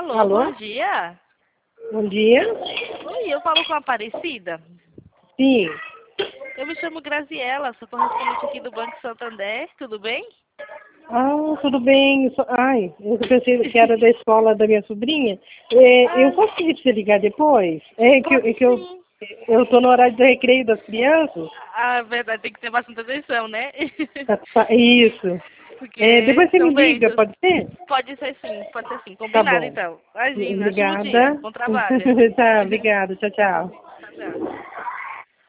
Alô, Alô? bom dia. Bom dia. Oi, eu falo com a Aparecida. Sim. Eu me chamo Graziela, sou correspondente aqui do Banco Santander, tudo bem? Ah, tudo bem. Ai, eu pensei que era da escola da minha sobrinha. Eu posso pedir pra você ligar depois? Pode sim. Eu tô no horário do recreio das crianças. Ah, verdade, tem que ter bastante atenção, né? Isso. Porque eles Depois você me são liga, lentos. pode ser? Pode ser sim. Tá Combinado bom. então. Imagina, ótimo dia. Obrigada. Bom trabalho. Tá, obrigada. Tchau, tchau. Tchau, tchau.